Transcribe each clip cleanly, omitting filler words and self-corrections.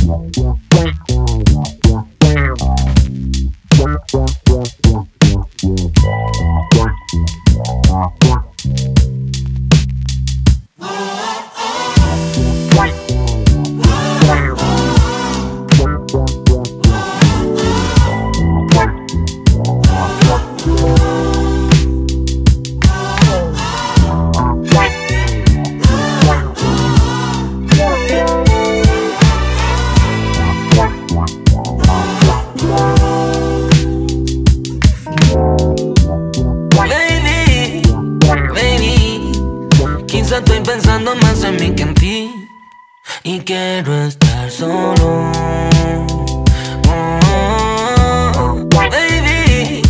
Estoy pensando más en mí que en ti y quiero estar solo. Baby,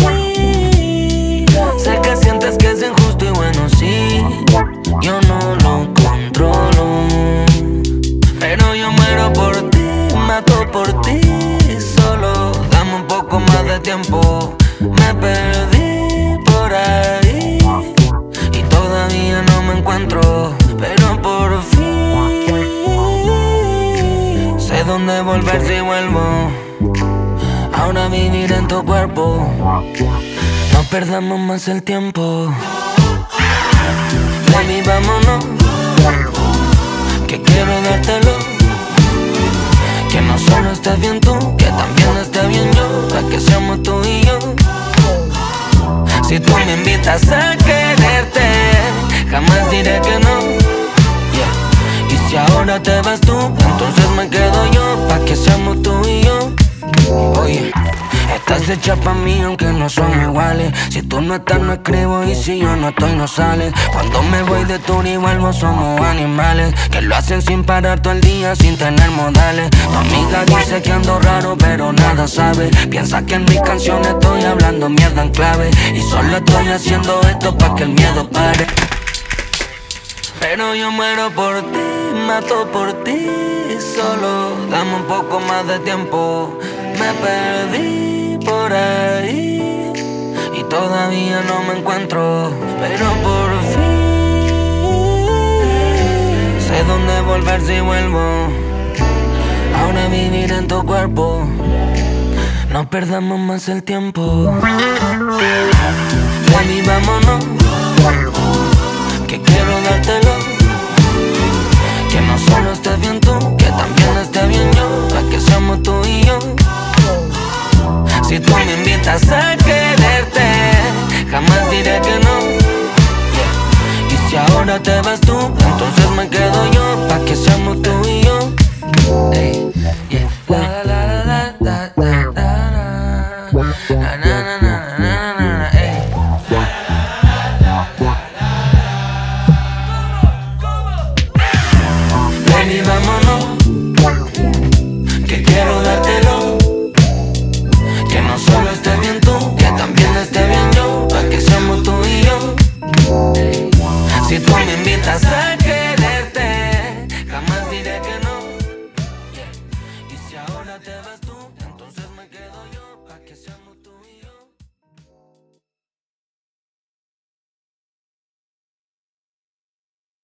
sé que sientes que es injusto y bueno, sí, yo no lo controlo, pero yo muero por ti, mato por ti. Solo dame un poco más de tiempo, me perdí por ahí y todavía no me encuentro, pero por fin sé dónde volver si vuelvo. Ahora vivir en tu cuerpo, no perdamos más el tiempo. Baby, vámonos, que quiero dártelo. Que no solo estés bien tú, que también esté bien yo, para que seamos tú y yo. Si tú me invitas a quererte, jamás diré que no, yeah. Y si ahora te vas tú, entonces me quedo yo, pa' que seamos tú y yo. Oye, estás hecha pa' mí aunque no somos iguales. Si tú no estás no escribo y si yo no estoy no sales. Cuando me voy de tour y vuelvo somos animales que lo hacen sin parar todo el día sin tener modales. Tu amiga dice que ando raro pero nada sabe. Piensa que en mis canciones estoy hablando mierda en clave y solo estoy haciendo esto pa' que el miedo pare. Pero yo muero por ti, mato por ti. Solo dame un poco más de tiempo, me perdí por ahí y todavía no me encuentro, pero por fin sé dónde volver si vuelvo. Ahora vivir en tu cuerpo, no perdamos más el tiempo. Baby, vámonos, que quiero dártelo. Que no solo estés bien tú, que también esté bien yo, para que seamos tú y yo. Si tú me invitas a quererte, jamás diré que no, yeah. Y si ahora te vas tú, entonces me quedo yo, pa' que seamos tú y yo. Hey, yeah. La, la, la.